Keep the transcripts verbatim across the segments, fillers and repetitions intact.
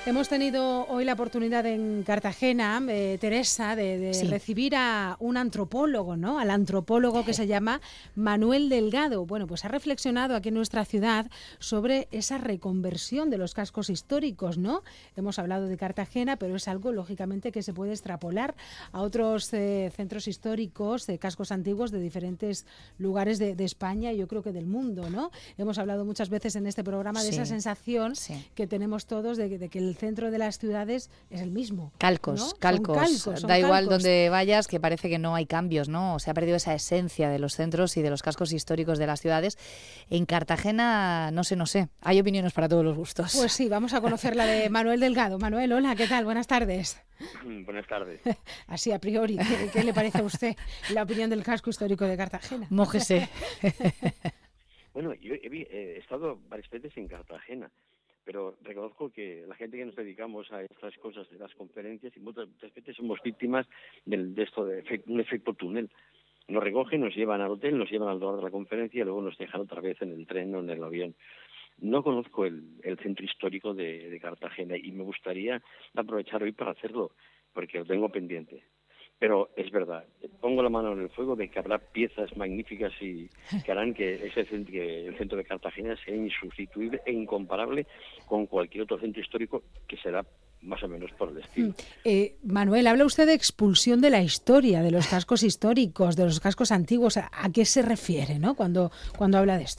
Hemos tenido hoy la oportunidad en Cartagena, eh, Teresa, de, de sí. recibir a un antropólogo, ¿no? Al antropólogo que se llama Manuel Delgado. Bueno, pues ha reflexionado aquí en nuestra ciudad sobre esa reconversión de los cascos históricos, ¿no? Hemos hablado de Cartagena, pero es algo, lógicamente, que se puede extrapolar a otros eh, centros históricos, de cascos antiguos de diferentes lugares de, de España y yo creo que del mundo, ¿no? Hemos hablado muchas veces en este programa de sí. esa sensación sí. que tenemos todos de, de que el centro de las ciudades es el mismo. Calcos, ¿no? calcos. Son calcos son da igual calcos. donde vayas, que parece que no hay cambios, ¿no? Se ha perdido esa esencia de los centros y de los cascos históricos de las ciudades. En Cartagena, no sé, no sé. Hay opiniones para todos los gustos. Pues sí, vamos a conocer la de Manuel Delgado. Manuel, hola, ¿qué tal? Buenas tardes. Buenas tardes. Así a priori, ¿qué, qué le parece a usted la opinión del casco histórico de Cartagena? Mójese. Bueno, yo he, he estado varias veces en Cartagena, pero reconozco que la gente que nos dedicamos a estas cosas de las conferencias y muchas, muchas veces somos víctimas del, de esto de efecto, un efecto túnel. Nos recogen, nos llevan al hotel, nos llevan al lugar de la conferencia y luego nos dejan otra vez en el tren o en el avión. No conozco el, el centro histórico de, de Cartagena y me gustaría aprovechar hoy para hacerlo, porque lo tengo pendiente. Pero es verdad, pongo la mano en el fuego de que habrá piezas magníficas y que harán que, ese centro, que el centro de Cartagena sea insustituible e incomparable con cualquier otro centro histórico que será más o menos por el estilo. Eh, Manuel, habla usted de expulsión de la historia, de los cascos históricos, de los cascos antiguos. ¿A, a qué se refiere, no? cuando, cuando habla de esto?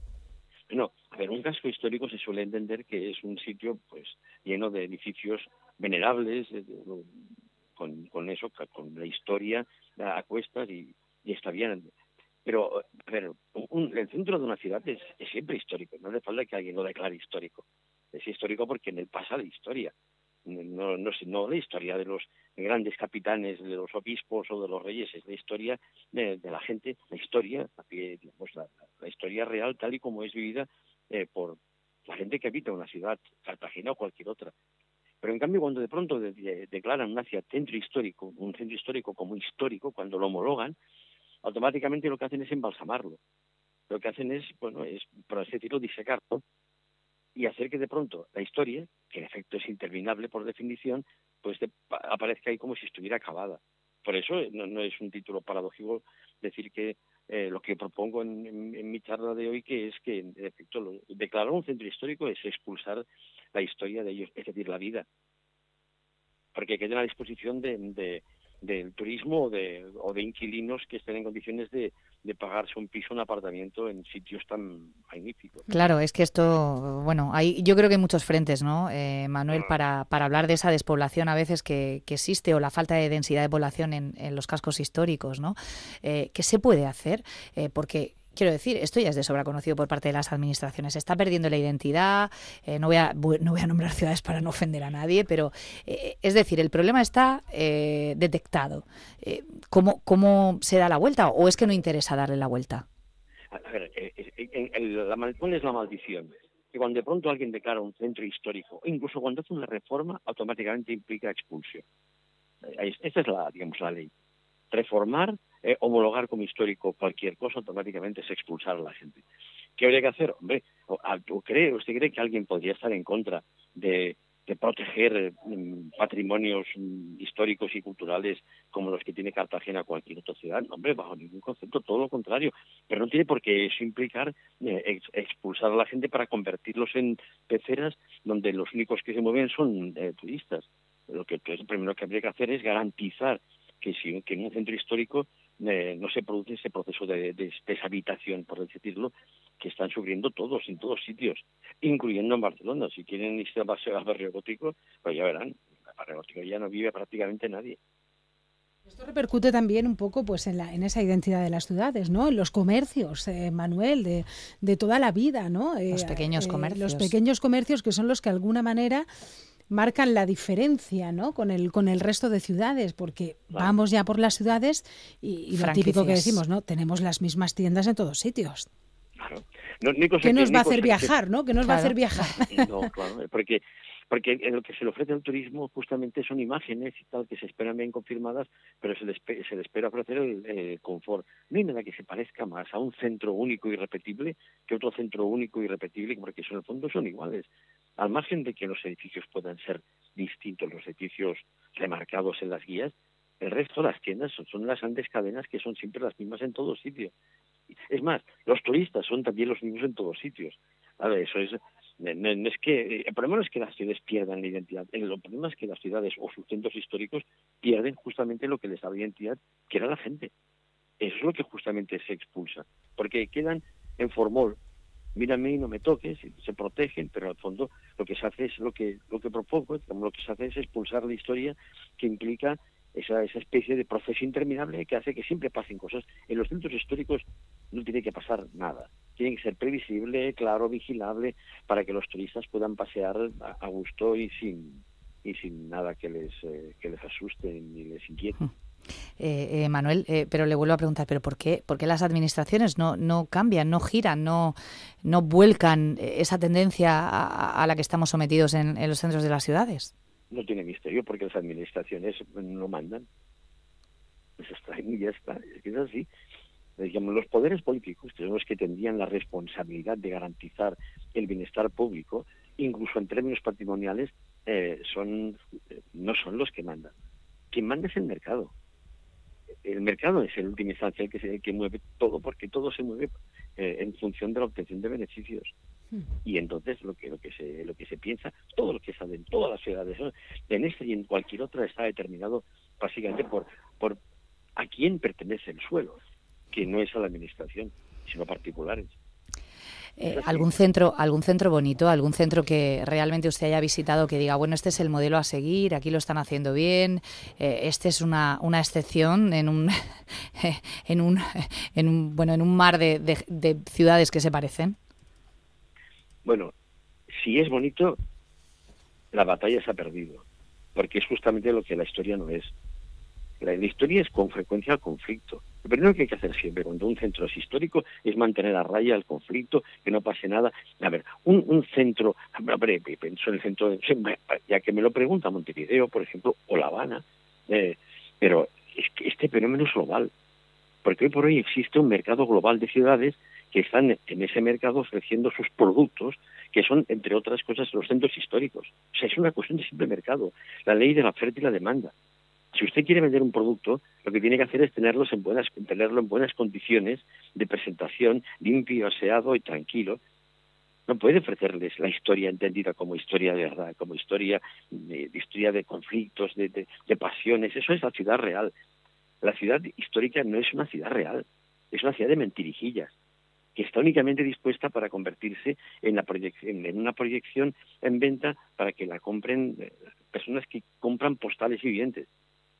No, a ver, un casco histórico se suele entender que es un sitio pues lleno de edificios venerables, de, de, Con, con eso, con la historia a cuestas y, y está bien. Pero, a ver, un, el centro de una ciudad es, es siempre histórico, no hace falta que alguien lo declare histórico. Es histórico porque en él pasa la historia, no, no, no la historia de los grandes capitanes, de los obispos o de los reyes, es la historia de, de la gente, la historia, digamos, la, la historia real tal y como es vivida eh, por la gente que habita una ciudad, Cartagena o cualquier otra. Pero en cambio, cuando de pronto de, de, declaran una ciudad centro histórico, un centro histórico como histórico, cuando lo homologan, automáticamente lo que hacen es embalsamarlo. Lo que hacen es, bueno, es, por así decirlo, disecarlo y hacer que de pronto la historia, que en efecto es interminable por definición, pues de, aparezca ahí como si estuviera acabada. Por eso no, no es un título paradójico decir que eh, lo que propongo en, en, en mi charla de hoy, que es que en efecto lo, declarar un centro histórico es expulsar la historia de ellos, es decir, la vida, porque queden a disposición de, de, del turismo o de, o de inquilinos que estén en condiciones de, de pagarse un piso, un apartamento en sitios tan magníficos. Claro, es que esto, bueno, hay, yo creo que hay muchos frentes, ¿no, eh, Manuel, para, para hablar de esa despoblación a veces que, que existe o la falta de densidad de población en, en los cascos históricos, ¿no? Eh, ¿Qué se puede hacer? Eh, porque quiero decir, esto ya es de sobra conocido por parte de las administraciones. Se está perdiendo la identidad. Eh, no, voy a, no voy a nombrar ciudades para no ofender a nadie, pero eh, es decir, el problema está eh, detectado. Eh, ¿cómo, ¿Cómo se da la vuelta? ¿O es que no interesa darle la vuelta? A ver, eh, eh, el, la, ¿cuál es la maldición? Que cuando de pronto alguien declara un centro histórico, incluso cuando hace una reforma, automáticamente implica expulsión. Esta es la, digamos, la ley. Reformar, eh, homologar como histórico cualquier cosa, automáticamente es expulsar a la gente. ¿Qué habría que hacer? Hombre, ¿cree, ¿usted cree que alguien podría estar en contra de, de proteger eh, patrimonios históricos y culturales como los que tiene Cartagena o cualquier otra ciudad? No, hombre, bajo ningún concepto, todo lo contrario. Pero no tiene por qué eso implicar eh, ex, expulsar a la gente para convertirlos en peceras donde los únicos que se mueven son eh, turistas. Lo que lo primero que habría que hacer es garantizar que si que en un centro histórico eh, no se produce ese proceso de, de deshabitación, por decirlo, que están sufriendo todos, en todos sitios, incluyendo en Barcelona. Si quieren irse al barrio gótico, pues ya verán, el barrio gótico ya no vive prácticamente nadie. Esto repercute también un poco pues en, la, en esa identidad de las ciudades, ¿no? En los comercios, eh, Manuel, de, de toda la vida, ¿no? Eh, los pequeños eh, comercios. Los pequeños comercios que son los que de alguna manera marcan la diferencia, ¿no? Con el con el resto de ciudades, porque claro, vamos ya por las ciudades y, y lo típico que decimos, ¿no? Tenemos las mismas tiendas en todos sitios. Claro. No, ni cosa ¿Qué nos que, va a ni hacer cosa viajar, que, no? ¿Qué nos claro, va a hacer viajar? No, claro, porque porque en lo que se le ofrece al turismo justamente son imágenes y tal que se esperan bien confirmadas, pero se les, se les espera ofrecer el, el confort. No hay nada que se parezca más a un centro único y irrepetible que otro centro único y irrepetible, porque eso en el fondo son iguales. al margen de que los edificios puedan ser distintos, los edificios remarcados en las guías, el resto de las tiendas son, son las grandes cadenas que son siempre las mismas en todos sitios. Es más, los turistas son también los mismos en todos sitios. A ver, eso es, no, no es que, el problema no es que las ciudades pierdan la identidad, el problema es que las ciudades o sus centros históricos pierden justamente lo que les daba identidad, que era la gente. Eso es lo que justamente se expulsa, porque quedan en formol, mírame y no me toques, se protegen, pero al fondo lo que se hace es lo que lo que propongo, lo que se hace es expulsar la historia que implica esa, esa especie de proceso interminable que hace que siempre pasen cosas. En los centros históricos no tiene que pasar nada, tiene que ser previsible, claro, vigilable, para que los turistas puedan pasear a, a gusto y sin y sin nada que les eh, que les asuste ni les inquiete. Eh, eh, Manuel, eh, pero le vuelvo a preguntar, ¿pero por qué, por qué las administraciones no, no cambian, no giran, no, no vuelcan esa tendencia a, a la que estamos sometidos en, en los centros de las ciudades? No tiene misterio, porque las administraciones no mandan. Eso está ahí y ya está. Es que es así. Digamos, los poderes políticos, que son los que tendrían la responsabilidad de garantizar el bienestar público, incluso en términos patrimoniales, eh, son no son los que mandan. Quien manda es el mercado. El mercado es el última instancia el que, se, el que mueve todo, porque todo se mueve eh, en función de la obtención de beneficios. Hmm. Y entonces lo que lo que se lo que se piensa, todo lo que sale en todas las ciudades, ¿no?, en esta y en cualquier otra, está determinado básicamente por por a quién pertenece el suelo, que no es a la administración, sino a particulares. Eh, ¿Algún centro, algún centro bonito, algún centro que realmente usted haya visitado que diga, bueno, este es el modelo a seguir, aquí lo están haciendo bien, eh, este es una, una excepción en un, en un, en un, bueno, en un mar de, de, de ciudades que se parecen? Bueno, si es bonito, la batalla se ha perdido, porque es justamente lo que la historia no es. La, la historia es con frecuencia el conflicto. Lo primero que hay que hacer siempre cuando un centro es histórico es mantener a raya el conflicto, que no pase nada. A ver, un, un centro, hombre, pienso en el centro, de, ya que me lo pregunta Montevideo, por ejemplo, o La Habana, eh, pero es que este fenómeno es global, porque hoy por hoy existe un mercado global de ciudades que están en ese mercado ofreciendo sus productos, que son, entre otras cosas, los centros históricos. O sea, es una cuestión de simple mercado, la ley de la oferta y la demanda. Si usted quiere vender un producto, lo que tiene que hacer es tenerlos en buenas, tenerlo en buenas condiciones de presentación, limpio, aseado y tranquilo. No puede ofrecerles la historia entendida como historia de verdad, como historia de, de historia de conflictos, de, de, de pasiones. Eso es la ciudad real. La ciudad histórica no es una ciudad real, es una ciudad de mentirijillas, que está únicamente dispuesta para convertirse en, la proyección, en una proyección en venta para que la compren eh, personas que compran postales vivientes.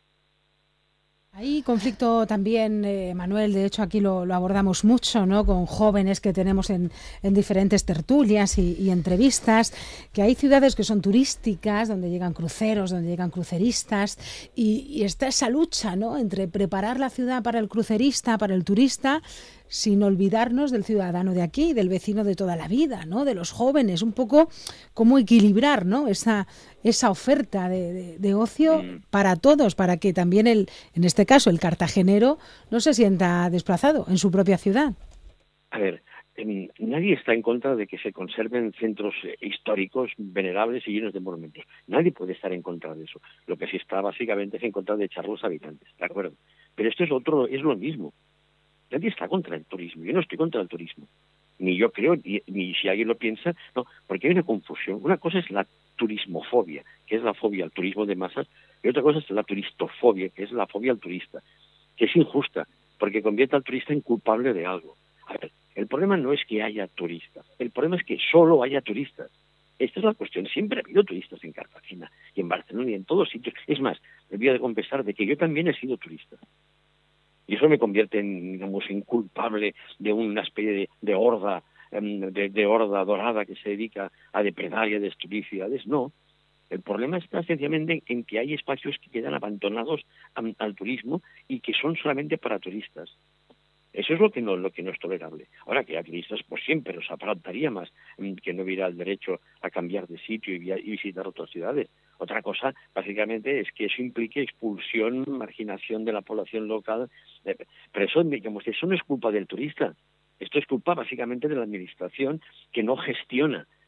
Hay conflicto también, eh, Manuel, de hecho aquí lo, lo abordamos mucho, ¿no?, con jóvenes que tenemos en, en diferentes tertulias y, y entrevistas, que hay ciudades que son turísticas, donde llegan cruceros, donde llegan cruceristas, y, y está esa lucha, ¿no?, entre preparar la ciudad para el crucerista, para el turista, sin olvidarnos del ciudadano de aquí, del vecino de toda la vida, ¿no?, de los jóvenes, un poco cómo equilibrar, ¿no?, esa, esa oferta de, de, de ocio para todos, para que también, el, en este caso, el cartagenero no se sienta desplazado en su propia ciudad. A ver, eh, nadie está en contra de que se conserven centros históricos venerables y llenos de monumentos. Nadie puede estar en contra de eso. Lo que sí está básicamente es en contra de echar los habitantes, ¿de acuerdo? Pero esto es otro, es lo mismo. Nadie está contra el turismo. Yo no estoy contra el turismo. Ni yo creo, ni, ni si alguien lo piensa, no, porque hay una confusión. Una cosa es la turismofobia, que es la fobia al turismo de masas, y otra cosa es la turistofobia, que es la fobia al turista, que es injusta, porque convierte al turista en culpable de algo. A ver, el problema no es que haya turistas, el problema es que solo haya turistas. Esta es la cuestión. Siempre ha habido turistas en Cartagena, y en Barcelona, y en todos sitios. Es más, me voy a confesar de que yo también he sido turista. Y eso me convierte en, digamos, en culpable de una especie de, de horda, de, de horda dorada que se dedica a depredar y a destruir ciudades. No. El problema está sencillamente en que hay espacios que quedan abandonados al, al turismo y que son solamente para turistas. Eso es lo que no, lo que no es tolerable. Ahora, que a turistas, pues siempre nos apartaría más que no hubiera el derecho a cambiar de sitio y, y visitar otras ciudades. Otra cosa, básicamente, es que eso implique expulsión, marginación de la población local. Pero eso, digamos, eso no es culpa del turista. Esto es culpa, básicamente, de la administración, que no gestiona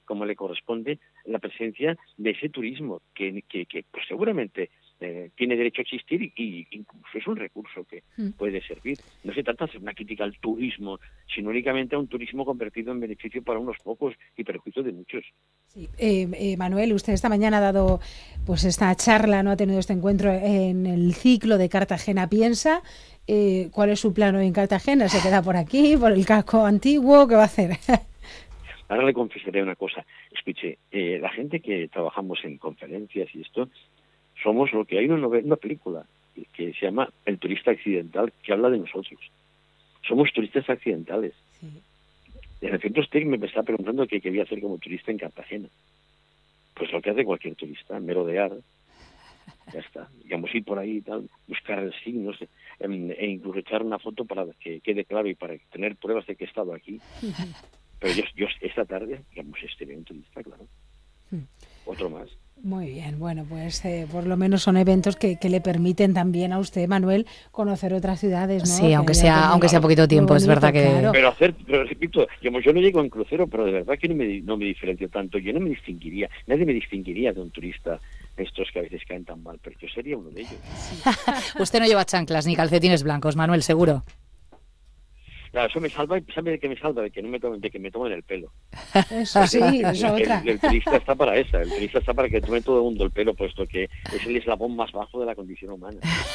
como le corresponde la presencia de ese turismo que, que, que pues seguramente eh, tiene derecho a existir y, y incluso es un recurso que mm. puede servir. No se trata de hacer una crítica al turismo, sino únicamente a un turismo convertido en beneficio para unos pocos y perjuicio de muchos. Sí. Eh, eh, Manuel, usted esta mañana ha dado pues esta charla, no ha tenido este encuentro en el ciclo de Cartagena Piensa. Eh, ¿Cuál es su plan hoy en Cartagena? ¿Se queda por aquí, por el casco antiguo? ¿Qué va a hacer? Ahora le confesaré una cosa. Escuche, eh, la gente que trabajamos en conferencias y esto, somos lo que hay una, novela, una película que se llama El turista accidental, que habla de nosotros. Somos turistas accidentales. Sí. En efecto, usted me está preguntando qué quería hacer como turista en Cartagena. Pues lo que hace cualquier turista, merodear, ya está. Digamos, ir por ahí y tal, buscar signos e, e incluso echar una foto para que quede claro y para tener pruebas de que he estado aquí. Pero yo, yo esta tarde, digamos, estaré un turista, claro. Otro más. Muy bien, bueno, pues eh, por lo menos son eventos que, que le permiten también a usted, Manuel, conocer otras ciudades, ¿no? Sí, que aunque sea tenido, aunque sea poquito tiempo, bonito, es verdad que... Claro. Pero hacer, pero repito, digamos, yo no llego en crucero, pero de verdad que no me, no me diferencio tanto. Yo no me distinguiría, nadie me distinguiría de un turista, estos que a veces caen tan mal, pero yo sería uno de ellos. Sí. Usted no lleva chanclas ni calcetines blancos, Manuel, seguro. Claro, eso me salva, ¿sabe de qué me salva? De que no me tomen, de que me tomen el pelo. Eso sí, eso el, otra. El, el turista está para esa, el turista está para que tome todo el mundo el pelo, puesto que es el eslabón más bajo de la condición humana.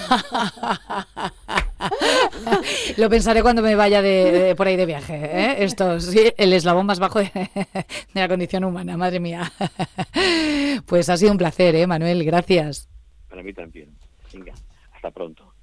Lo pensaré cuando me vaya de, de por ahí de viaje, ¿eh? Esto, sí, el eslabón más bajo de, de la condición humana, madre mía. Pues ha sido un placer, ¿eh, Manuel? Gracias. Para mí también. Venga, hasta pronto.